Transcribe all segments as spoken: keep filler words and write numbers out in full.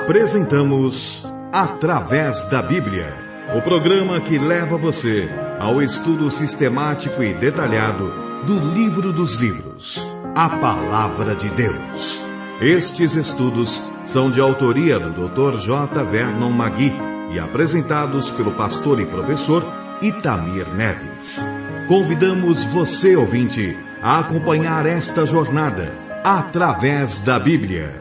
Apresentamos Através da Bíblia, o programa que leva você ao estudo sistemático e detalhado do livro dos livros, a Palavra de Deus. Estes estudos são de autoria do doutor J. Vernon Magui e apresentados pelo pastor e professor Itamir Neves. Convidamos você, ouvinte, a acompanhar esta jornada através da Bíblia.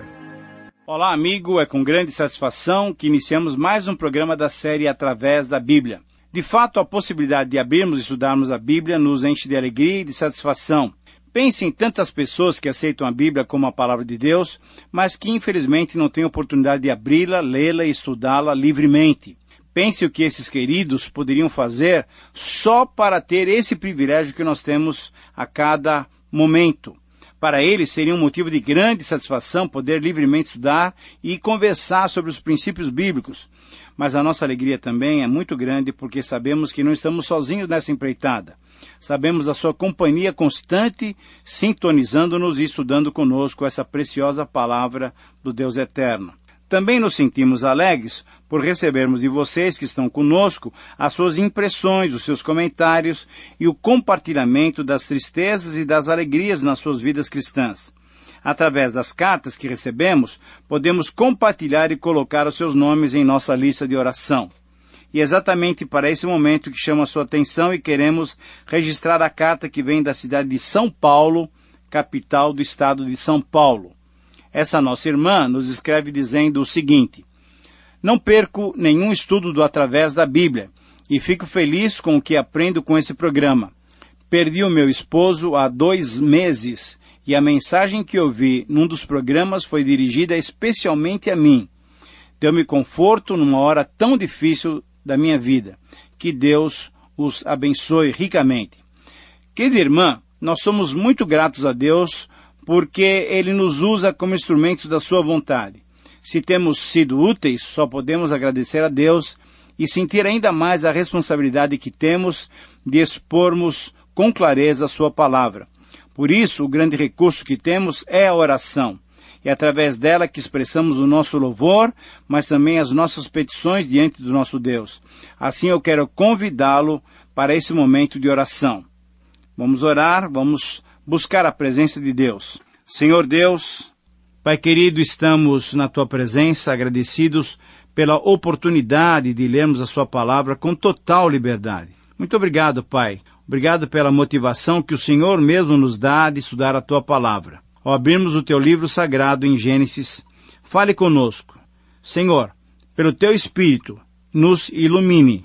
Olá, amigo, é com grande satisfação que iniciamos mais um programa da série Através da Bíblia. De fato, a possibilidade de abrirmos e estudarmos a Bíblia nos enche de alegria e de satisfação. Pense em tantas pessoas que aceitam a Bíblia como a palavra de Deus, mas que infelizmente não têm oportunidade de abri-la, lê-la e estudá-la livremente. Pense o que esses queridos poderiam fazer só para ter esse privilégio que nós temos a cada momento. Para eles seria um motivo de grande satisfação poder livremente estudar e conversar sobre os princípios bíblicos. Mas a nossa alegria também é muito grande porque sabemos que não estamos sozinhos nessa empreitada. Sabemos da sua companhia constante, sintonizando-nos e estudando conosco essa preciosa palavra do Deus eterno. Também nos sentimos alegres por recebermos de vocês que estão conosco as suas impressões, os seus comentários e o compartilhamento das tristezas e das alegrias nas suas vidas cristãs. Através das cartas que recebemos, podemos compartilhar e colocar os seus nomes em nossa lista de oração. E é exatamente para esse momento que chama a sua atenção e queremos registrar a carta que vem da cidade de São Paulo, capital do estado de São Paulo. Essa nossa irmã nos escreve dizendo o seguinte: não perco nenhum estudo do Através da Bíblia e fico feliz com o que aprendo com esse programa. Perdi o meu esposo há dois meses e a mensagem que ouvi num dos programas foi dirigida especialmente a mim. Deu-me conforto numa hora tão difícil da minha vida. Que Deus os abençoe ricamente. Querida irmã, nós somos muito gratos a Deus porque Ele nos usa como instrumentos da sua vontade. Se temos sido úteis, só podemos agradecer a Deus e sentir ainda mais a responsabilidade que temos de expormos com clareza a sua palavra. Por isso, o grande recurso que temos é a oração. É através dela que expressamos o nosso louvor, mas também as nossas petições diante do nosso Deus. Assim eu quero convidá-lo para esse momento de oração. Vamos orar, vamos buscar a presença de Deus. Senhor Deus, Pai querido, estamos na Tua presença agradecidos pela oportunidade de lermos a Sua palavra com total liberdade. Muito obrigado, Pai. Obrigado pela motivação que o Senhor mesmo nos dá de estudar a Tua palavra. Ao abrirmos o Teu livro sagrado em Gênesis, fale conosco. Senhor, pelo Teu Espírito, nos ilumine.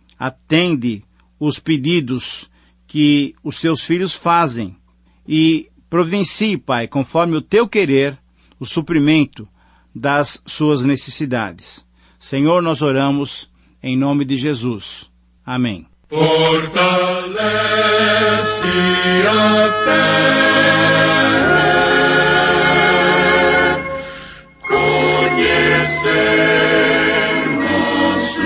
Atende os pedidos que os Teus filhos fazem e providencie, Pai, conforme o Teu querer, o suprimento das suas necessidades. Senhor, nós oramos em nome de Jesus. Amém. Fortalece a fé, conhecer nosso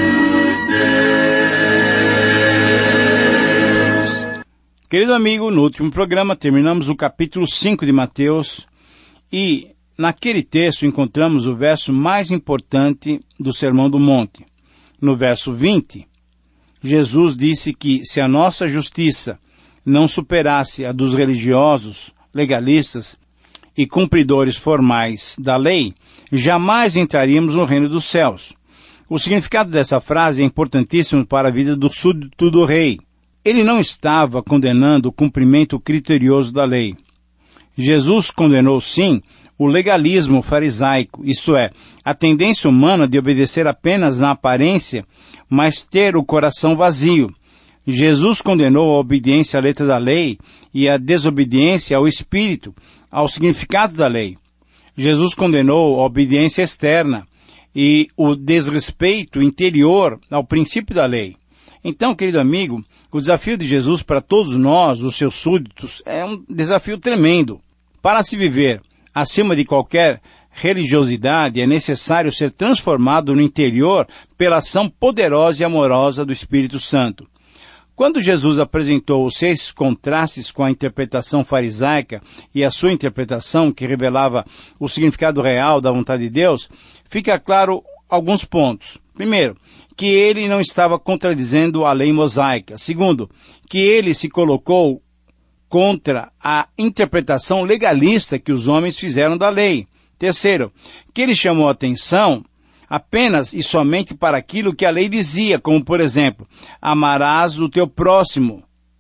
Deus. Querido amigo, no último programa terminamos o capítulo cinco de Mateus e naquele texto encontramos o verso mais importante do Sermão do Monte. No verso vinte, Jesus disse que se a nossa justiça não superasse a dos religiosos, legalistas e cumpridores formais da lei, jamais entraríamos no reino dos céus. O significado dessa frase é importantíssimo para a vida do súdito do rei. Ele não estava condenando o cumprimento criterioso da lei. Jesus condenou, sim, o legalismo farisaico, isto é, a tendência humana de obedecer apenas na aparência, mas ter o coração vazio. Jesus condenou a obediência à letra da lei e a desobediência ao espírito, ao significado da lei. Jesus condenou a obediência externa e o desrespeito interior ao princípio da lei. Então, querido amigo, o desafio de Jesus para todos nós, os seus súditos, é um desafio tremendo. Para se viver acima de qualquer religiosidade, é necessário ser transformado no interior pela ação poderosa e amorosa do Espírito Santo. Quando Jesus apresentou os seis contrastes com a interpretação farisaica e a sua interpretação, que revelava o significado real da vontade de Deus, fica claro alguns pontos. Primeiro, que ele não estava contradizendo a lei mosaica. Segundo, que ele se colocou contra a interpretação legalista que os homens fizeram da lei. Terceiro, que ele chamou a atenção apenas e somente para aquilo que a lei dizia, como por exemplo, amarás o teu próximo.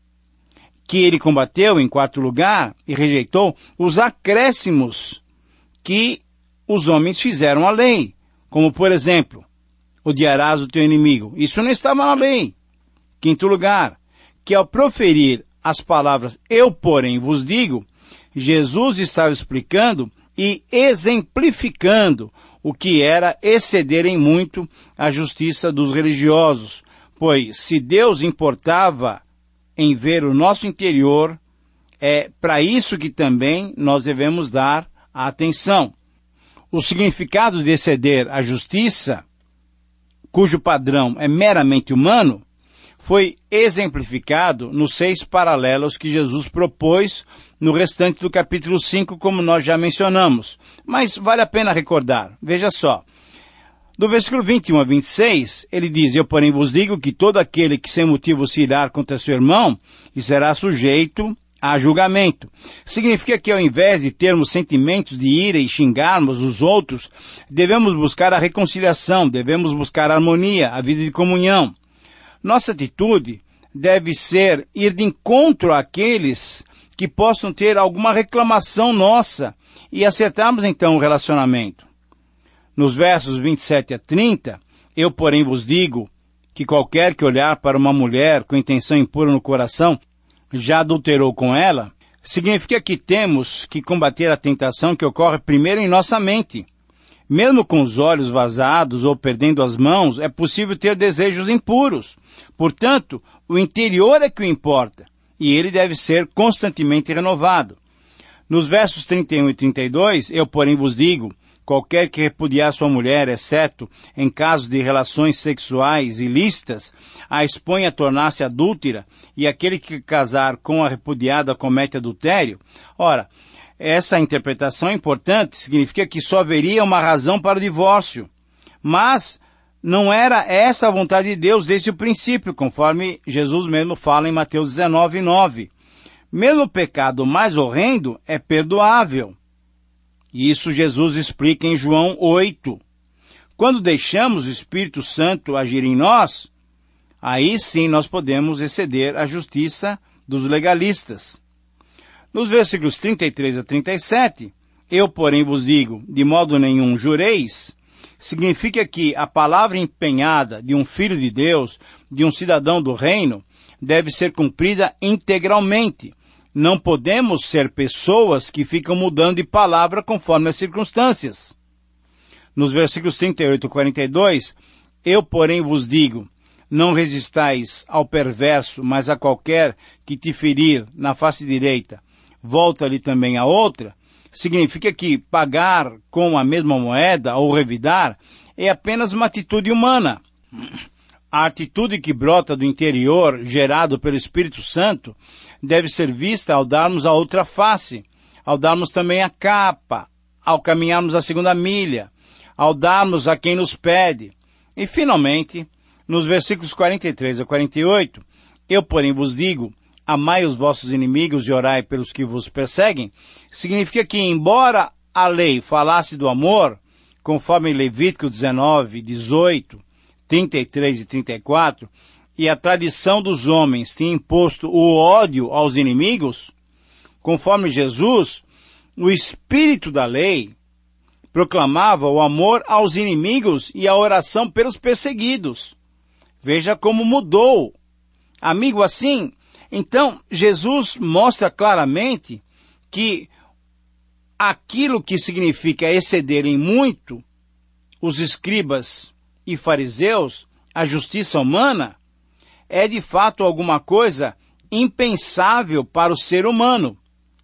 Que ele combateu, em quarto lugar, e rejeitou os acréscimos que os homens fizeram à lei, como por exemplo, odiarás o teu inimigo. Isso não estava na lei. Quinto lugar, que ao proferir as palavras eu, porém, vos digo, Jesus estava explicando e exemplificando o que era exceder em muito a justiça dos religiosos, pois se Deus importava em ver o nosso interior, é para isso que também nós devemos dar a atenção. O significado de exceder a justiça, cujo padrão é meramente humano, foi exemplificado nos seis paralelos que Jesus propôs no restante do capítulo cinco, como nós já mencionamos. Mas vale a pena recordar. Veja só. Do versículo vinte e um a vinte e seis, ele diz, eu porém vos digo que todo aquele que sem motivo se irar contra seu irmão, e será sujeito a julgamento. Significa que ao invés de termos sentimentos de ira e xingarmos os outros, devemos buscar a reconciliação, devemos buscar a harmonia, a vida de comunhão. Nossa atitude deve ser ir de encontro àqueles que possam ter alguma reclamação nossa e acertarmos então o relacionamento. Nos versos vinte e sete a trinta, eu porém vos digo que qualquer que olhar para uma mulher com intenção impura no coração já adulterou com ela, significa que temos que combater a tentação que ocorre primeiro em nossa mente. Mesmo com os olhos vazados ou perdendo as mãos, é possível ter desejos impuros. Portanto, o interior é que o importa, e ele deve ser constantemente renovado. Nos versos trinta e um e trinta e dois, eu porém vos digo, qualquer que repudiar sua mulher, exceto em caso de relações sexuais ilícitas, a expõe a tornar-se adúltera, e aquele que casar com a repudiada comete adultério. Ora, essa interpretação é importante, significa que só haveria uma razão para o divórcio. Mas não era essa a vontade de Deus desde o princípio, conforme Jesus mesmo fala em Mateus dezenove, nove. Mesmo o pecado mais horrendo é perdoável. E isso Jesus explica em João oito. Quando deixamos o Espírito Santo agir em nós, aí sim nós podemos exceder a justiça dos legalistas. Nos versículos trinta e três a trinta e sete, eu, porém, vos digo, de modo nenhum jureis, significa que a palavra empenhada de um filho de Deus, de um cidadão do reino, deve ser cumprida integralmente. Não podemos ser pessoas que ficam mudando de palavra conforme as circunstâncias. Nos versículos trinta e oito a quarenta e dois, eu, porém, vos digo, não resistais ao perverso, mas a qualquer que te ferir na face direita, volta-lhe também a outra, significa que pagar com a mesma moeda ou revidar é apenas uma atitude humana. A atitude que brota do interior, gerado pelo Espírito Santo, deve ser vista ao darmos a outra face, ao darmos também a capa, ao caminharmos a segunda milha, ao darmos a quem nos pede. E, finalmente, nos versículos quarenta e três a quarenta e oito, eu, porém, vos digo, amai os vossos inimigos e orai pelos que vos perseguem, significa que, embora a lei falasse do amor, conforme Levítico dezenove, dezoito, trinta e três e trinta e quatro, e a tradição dos homens tinha imposto o ódio aos inimigos, conforme Jesus, o espírito da lei proclamava o amor aos inimigos e a oração pelos perseguidos. Veja como mudou. Amigo, assim, então Jesus mostra claramente que aquilo que significa exceder em muito os escribas e fariseus, a justiça humana, é de fato alguma coisa impensável para o ser humano.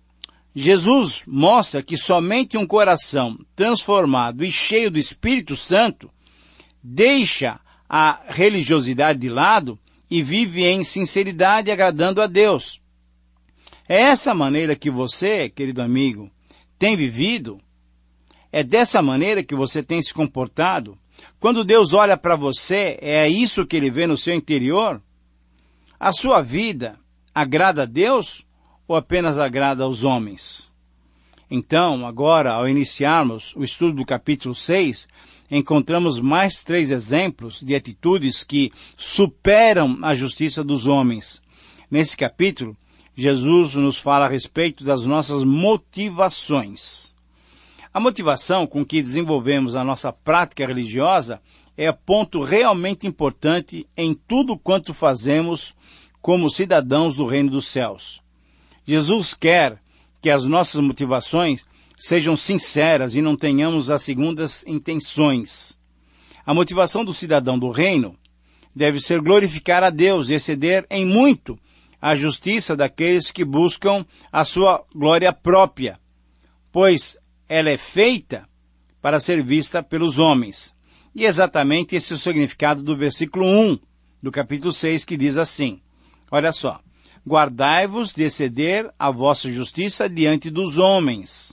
Jesus mostra que somente um coração transformado e cheio do Espírito Santo deixa a religiosidade de lado e vive em sinceridade, agradando a Deus. É essa maneira que você, querido amigo, tem vivido? É dessa maneira que você tem se comportado? Quando Deus olha para você, é isso que Ele vê no seu interior? A sua vida agrada a Deus ou apenas agrada aos homens? Então, agora, ao iniciarmos o estudo do capítulo seis, encontramos mais três exemplos de atitudes que superam a justiça dos homens. Nesse capítulo, Jesus nos fala a respeito das nossas motivações. A motivação com que desenvolvemos a nossa prática religiosa é ponto realmente importante em tudo quanto fazemos como cidadãos do reino dos céus. Jesus quer que as nossas motivações sejam sinceras e não tenhamos as segundas intenções. A motivação do cidadão do reino deve ser glorificar a Deus e exceder em muito a justiça daqueles que buscam a sua glória própria, pois ela é feita para ser vista pelos homens. E exatamente esse é o significado do versículo um do capítulo seis, que diz assim, olha só, guardai-vos de exceder a vossa justiça diante dos homens.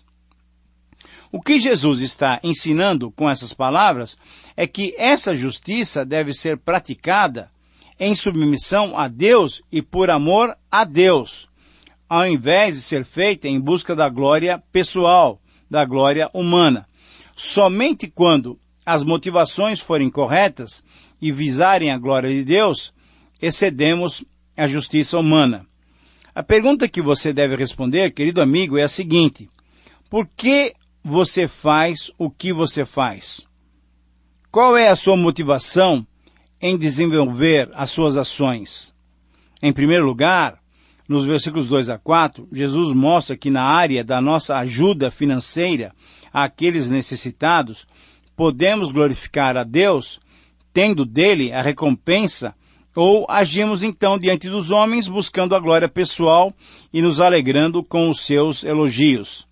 O que Jesus está ensinando com essas palavras é que essa justiça deve ser praticada em submissão a Deus e por amor a Deus, ao invés de ser feita em busca da glória pessoal, da glória humana. Somente quando as motivações forem corretas e visarem a glória de Deus, excedemos a justiça humana. A pergunta que você deve responder, querido amigo, é a seguinte: por que você faz o que você faz? Qual é a sua motivação em desenvolver as suas ações? Em primeiro lugar, nos versículos dois a quatro, Jesus mostra que na área da nossa ajuda financeira àqueles necessitados, podemos glorificar a Deus, tendo dele a recompensa, ou agimos então diante dos homens, buscando a glória pessoal e nos alegrando com os seus elogios.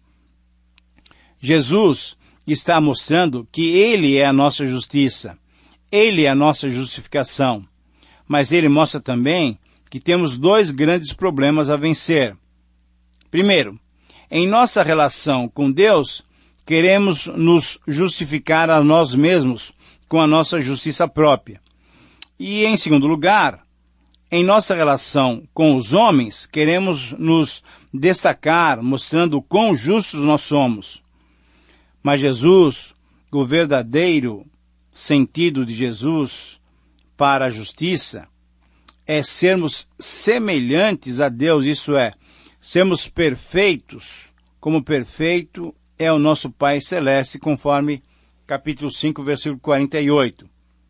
Jesus está mostrando que Ele é a nossa justiça, Ele é a nossa justificação, mas Ele mostra também que temos dois grandes problemas a vencer. Primeiro, em nossa relação com Deus, queremos nos justificar a nós mesmos com a nossa justiça própria. E, em segundo lugar, em nossa relação com os homens, queremos nos destacar, mostrando o quão justos nós somos. Mas Jesus, o verdadeiro sentido de Jesus para a justiça, é sermos semelhantes a Deus, isso é, sermos perfeitos, como perfeito é o nosso Pai Celeste, conforme capítulo cinco, versículo quarenta e oito.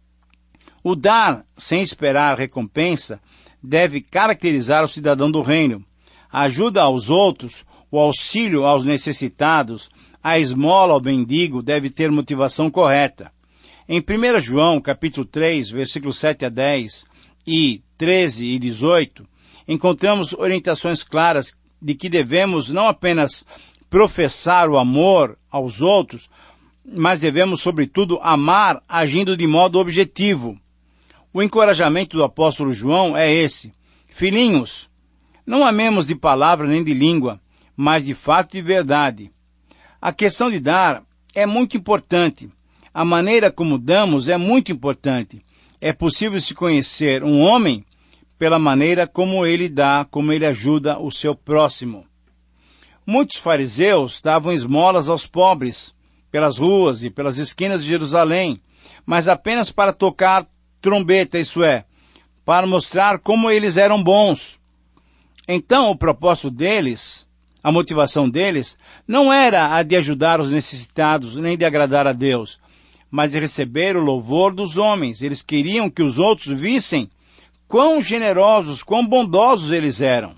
O dar sem esperar recompensa deve caracterizar o cidadão do reino. A ajuda aos outros, o auxílio aos necessitados, a esmola ao mendigo deve ter motivação correta. Em primeiro João, capítulo três, versículos sete a dez e treze e dezoito, encontramos orientações claras de que devemos não apenas professar o amor aos outros, mas devemos, sobretudo, amar agindo de modo objetivo. O encorajamento do apóstolo João é esse: filhinhos, não amemos de palavra nem de língua, mas de fato e verdade. A questão de dar é muito importante. A maneira como damos é muito importante. É possível se conhecer um homem pela maneira como ele dá, como ele ajuda o seu próximo. Muitos fariseus davam esmolas aos pobres, pelas ruas e pelas esquinas de Jerusalém, mas apenas para tocar trombeta, isso é, para mostrar como eles eram bons. Então, o propósito deles, a motivação deles, não era a de ajudar os necessitados, nem de agradar a Deus, mas de receber o louvor dos homens. Eles queriam que os outros vissem quão generosos, quão bondosos eles eram.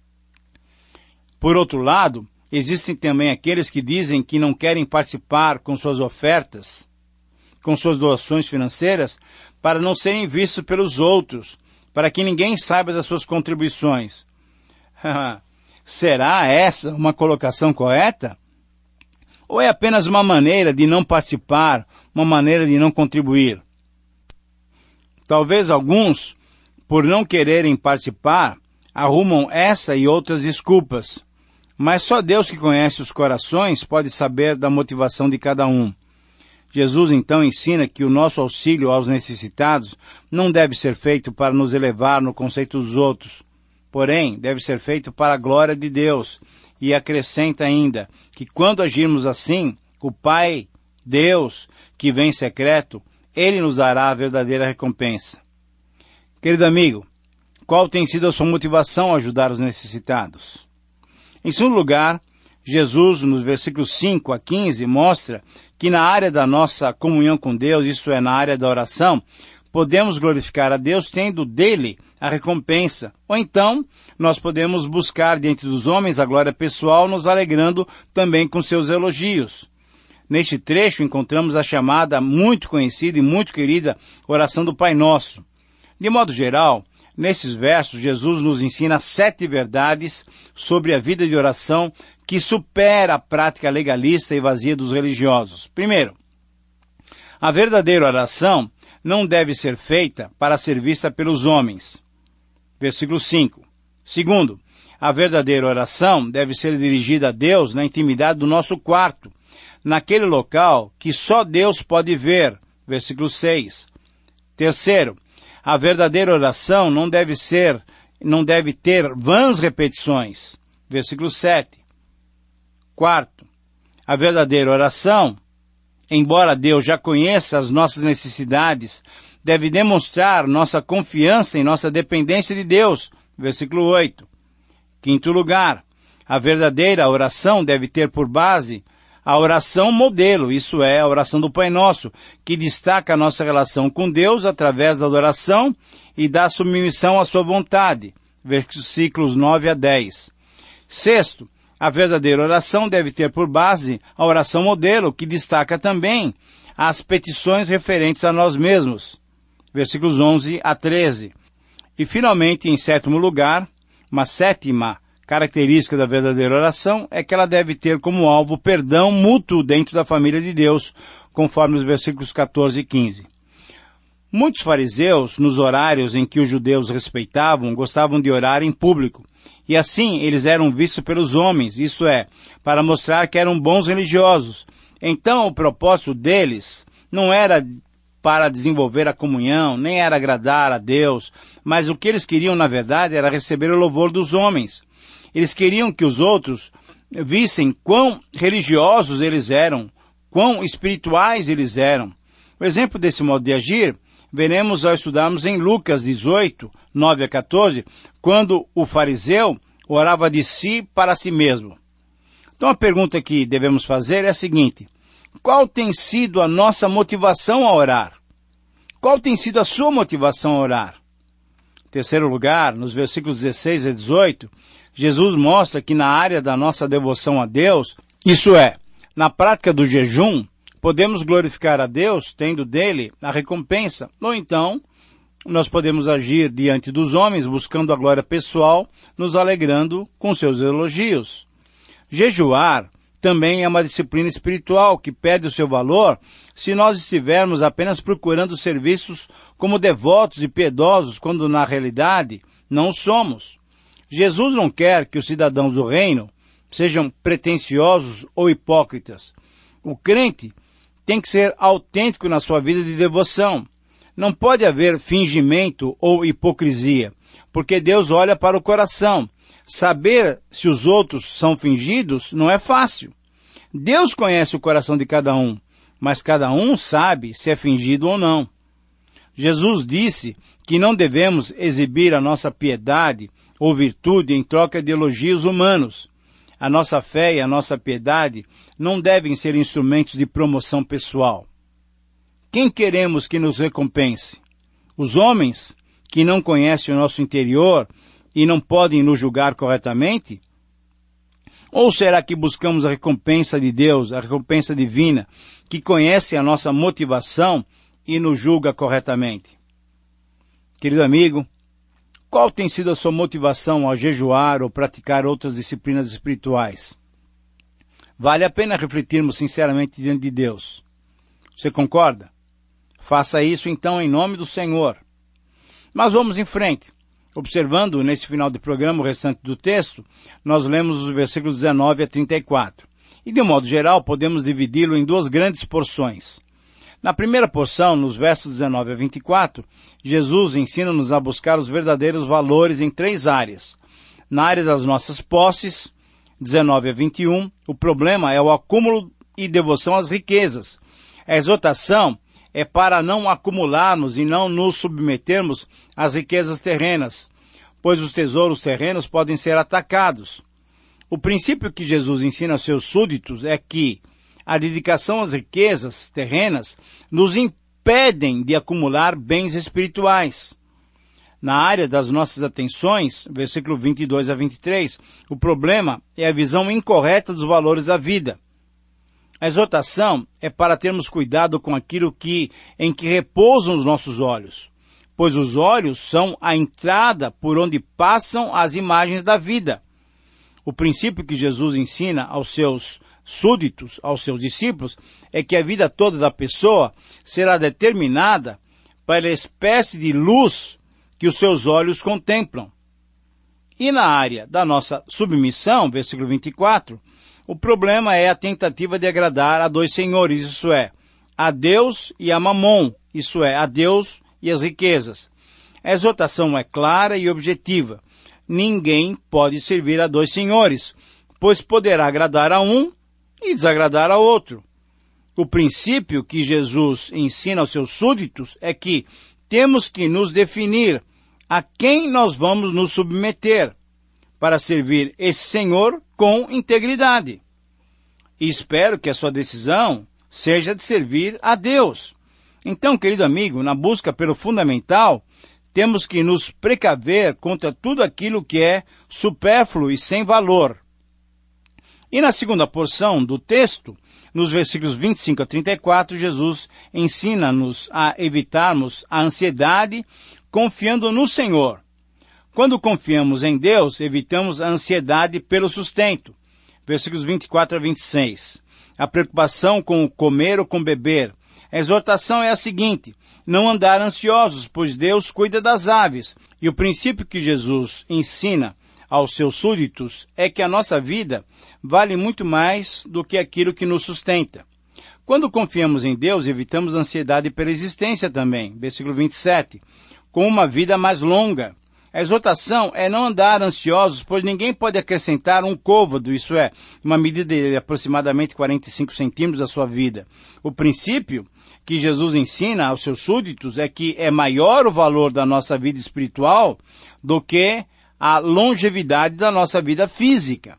Por outro lado, existem também aqueles que dizem que não querem participar com suas ofertas, com suas doações financeiras, para não serem vistos pelos outros, para que ninguém saiba das suas contribuições. Será essa uma colocação correta? Ou é apenas uma maneira de não participar, uma maneira de não contribuir? Talvez alguns, por não quererem participar, arrumam essa e outras desculpas. Mas só Deus que conhece os corações pode saber da motivação de cada um. Jesus então ensina que o nosso auxílio aos necessitados não deve ser feito para nos elevar no conceito dos outros, porém deve ser feito para a glória de Deus, e acrescenta ainda que quando agirmos assim, o Pai, Deus, que vem em secreto, Ele nos dará a verdadeira recompensa. Querido amigo, qual tem sido a sua motivação a ajudar os necessitados? Em segundo lugar, Jesus, nos versículos cinco a quinze, mostra que na área da nossa comunhão com Deus, isso é, na área da oração, podemos glorificar a Deus tendo dele a recompensa. Ou então, nós podemos buscar diante dos homens a glória pessoal, nos alegrando também com seus elogios. Neste trecho encontramos a chamada muito conhecida e muito querida oração do Pai Nosso. De modo geral, nesses versos, Jesus nos ensina sete verdades sobre a vida de oração que supera a prática legalista e vazia dos religiosos. Primeiro, a verdadeira oração não deve ser feita para ser vista pelos homens. Versículo cinco. Segundo, a verdadeira oração deve ser dirigida a Deus na intimidade do nosso quarto, naquele local que só Deus pode ver. Versículo seis. Terceiro, a verdadeira oração não deve ser, não deve ter vãs repetições. Versículo sete. Quarto, a verdadeira oração, embora Deus já conheça as nossas necessidades, deve demonstrar nossa confiança e nossa dependência de Deus. Versículo oito. Quinto lugar, a verdadeira oração deve ter por base a oração modelo, isso é, a oração do Pai Nosso, que destaca a nossa relação com Deus através da adoração e da submissão à sua vontade. Versículos nove a dez. Sexto, a verdadeira oração deve ter por base a oração modelo, que destaca também as petições referentes a nós mesmos. Versículos onze a treze. E finalmente, em sétimo lugar, uma sétima característica da verdadeira oração é que ela deve ter como alvo perdão mútuo dentro da família de Deus, conforme os versículos catorze e quinze. Muitos fariseus, nos horários em que os judeus respeitavam, gostavam de orar em público. E assim eles eram vistos pelos homens, isto é, para mostrar que eram bons religiosos. Então o propósito deles não era para desenvolver a comunhão, nem era agradar a Deus, mas o que eles queriam na verdade era receber o louvor dos homens. Eles queriam que os outros vissem quão religiosos eles eram, quão espirituais eles eram. O exemplo desse modo de agir veremos ao estudarmos em Lucas dezoito, nove a quatorze, quando o fariseu orava de si para si mesmo. Então a pergunta que devemos fazer é a seguinte: qual tem sido a nossa motivação a orar? Qual tem sido a sua motivação a orar? Em terceiro lugar, nos versículos dezesseis a dezoito, Jesus mostra que na área da nossa devoção a Deus, isso é, na prática do jejum, podemos glorificar a Deus tendo dele a recompensa. Ou então, nós podemos agir diante dos homens buscando a glória pessoal, nos alegrando com seus elogios. Jejuar também é uma disciplina espiritual que perde o seu valor se nós estivermos apenas procurando serviços como devotos e piedosos, quando na realidade não somos. Jesus não quer que os cidadãos do reino sejam pretensiosos ou hipócritas. O crente tem que ser autêntico na sua vida de devoção. Não pode haver fingimento ou hipocrisia, porque Deus olha para o coração. Saber se os outros são fingidos não é fácil. Deus conhece o coração de cada um, mas cada um sabe se é fingido ou não. Jesus disse que não devemos exibir a nossa piedade ou virtude em troca de elogios humanos. A nossa fé e a nossa piedade não devem ser instrumentos de promoção pessoal. Quem queremos que nos recompense? Os homens que não conhecem o nosso interior e não podem nos julgar corretamente? Ou será que buscamos a recompensa de Deus, a recompensa divina, que conhece a nossa motivação e nos julga corretamente? Querido amigo, qual tem sido a sua motivação ao jejuar ou praticar outras disciplinas espirituais? Vale a pena refletirmos sinceramente diante de Deus. Você concorda? Faça isso então em nome do Senhor. Mas vamos em frente. Observando nesse final de programa o restante do texto, nós lemos os versículos dezenove a trinta e quatro. E de um modo geral, podemos dividi-lo em duas grandes porções. Na primeira porção, nos versos dezenove a vinte e quatro, Jesus ensina-nos a buscar os verdadeiros valores em três áreas. Na área das nossas posses, dezenove a vinte e um, o problema é o acúmulo e devoção às riquezas. A exortação é para não acumularmos e não nos submetermos às riquezas terrenas, pois os tesouros terrenos podem ser atacados. O princípio que Jesus ensina aos seus súditos é que a dedicação às riquezas terrenas nos impedem de acumular bens espirituais. Na área das nossas atenções, versículo vinte e dois a vinte e três, o problema é a visão incorreta dos valores da vida. A exortação é para termos cuidado com aquilo que, em que repousam os nossos olhos, pois os olhos são a entrada por onde passam as imagens da vida. O princípio que Jesus ensina aos seus súditos, aos seus discípulos, é que a vida toda da pessoa será determinada pela espécie de luz que os seus olhos contemplam. E na área da nossa submissão, versículo vinte e quatro, o problema é a tentativa de agradar a dois senhores, isso é, a Deus e a Mamon, isso é, a Deus e as riquezas. A exortação é clara e objetiva. Ninguém pode servir a dois senhores, pois poderá agradar a um e desagradar a outro. O princípio que Jesus ensina aos seus súditos é que temos que nos definir a quem nós vamos nos submeter para servir esse Senhor com integridade. E espero que a sua decisão seja de servir a Deus. Então, querido amigo, na busca pelo fundamental, temos que nos precaver contra tudo aquilo que é supérfluo e sem valor. E na segunda porção do texto, nos versículos vinte e cinco a trinta e quatro, Jesus ensina-nos a evitarmos a ansiedade confiando no Senhor. Quando confiamos em Deus, evitamos a ansiedade pelo sustento. Versículos vinte e quatro a vinte e seis. A preocupação com o comer ou com beber. A exortação é a seguinte: não andar ansiosos, pois Deus cuida das aves. E o princípio que Jesus ensina aos seus súditos é que a nossa vida vale muito mais do que aquilo que nos sustenta. Quando confiamos em Deus, evitamos a ansiedade pela existência também. Versículo vinte e sete. Com uma vida mais longa. A exortação é não andar ansiosos, pois ninguém pode acrescentar um côvado, isso é, uma medida de aproximadamente quarenta e cinco centímetros à sua vida. O princípio que Jesus ensina aos seus súditos é que é maior o valor da nossa vida espiritual do que a longevidade da nossa vida física.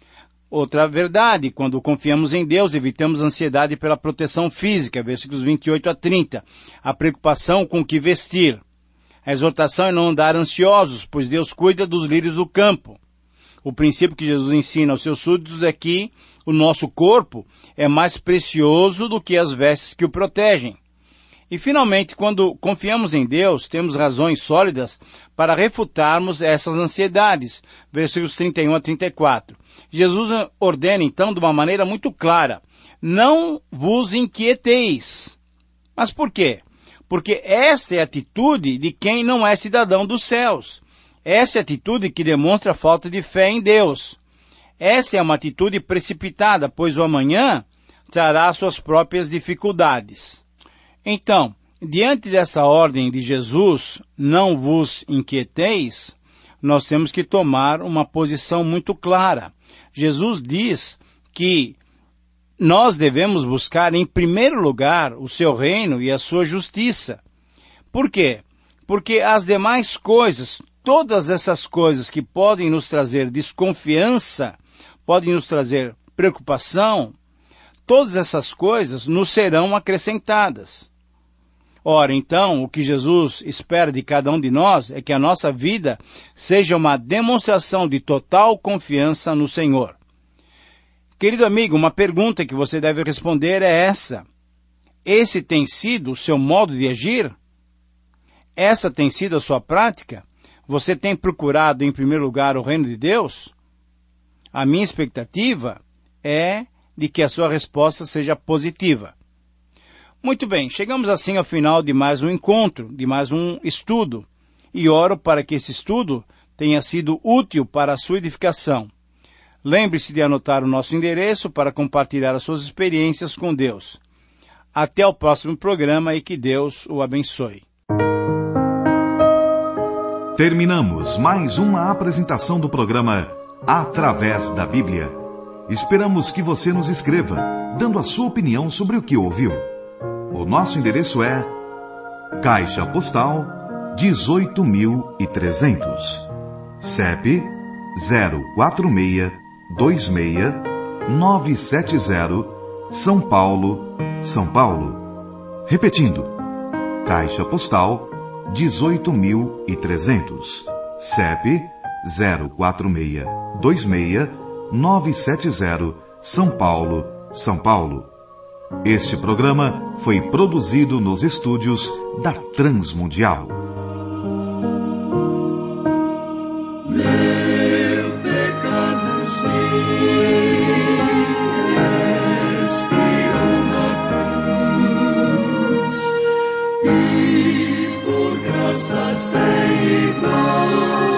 Outra verdade, quando confiamos em Deus, evitamos ansiedade pela proteção física, versículos vinte e oito a trinta, a preocupação com o que vestir. A exortação é não andar ansiosos, pois Deus cuida dos lírios do campo. O princípio que Jesus ensina aos seus súditos é que o nosso corpo é mais precioso do que as vestes que o protegem. E, finalmente, quando confiamos em Deus, temos razões sólidas para refutarmos essas ansiedades. Versículos trinta e um a trinta e quatro. Jesus ordena, então, de uma maneira muito clara: não vos inquieteis. Mas por quê? Porque esta é a atitude de quem não é cidadão dos céus. Essa é a atitude que demonstra falta de fé em Deus. Essa é uma atitude precipitada, pois o amanhã trará suas próprias dificuldades. Então, diante dessa ordem de Jesus, não vos inquieteis, nós temos que tomar uma posição muito clara. Jesus diz que nós devemos buscar em primeiro lugar o seu reino e a sua justiça. Por quê? Porque as demais coisas, todas essas coisas que podem nos trazer desconfiança, podem nos trazer preocupação, todas essas coisas nos serão acrescentadas. Ora, então, o que Jesus espera de cada um de nós é que a nossa vida seja uma demonstração de total confiança no Senhor. Querido amigo, uma pergunta que você deve responder é essa: esse tem sido o seu modo de agir? Essa tem sido a sua prática? Você tem procurado em primeiro lugar o reino de Deus? A minha expectativa é de que a sua resposta seja positiva. Muito bem, chegamos assim ao final de mais um encontro, de mais um estudo. e oro para que esse estudo tenha sido útil para a sua edificação. Lembre-se de anotar o nosso endereço para compartilhar as suas experiências com Deus. Até o próximo programa e que Deus o abençoe. Terminamos mais uma apresentação do programa Através da Bíblia. Esperamos que você nos escreva, dando a sua opinião sobre o que ouviu. O nosso endereço é Caixa Postal dezoito mil e trezentos, C E P zero quatro seis dois seis nove sete zero, São Paulo, São Paulo. Repetindo, Caixa Postal dezoito mil e trezentos, C E P zero quatro seis dois seis nove sete zero, São Paulo, São Paulo. Este programa foi produzido nos estúdios da Transmundial. Meu pecado expirou na cruz, e por graça sem igual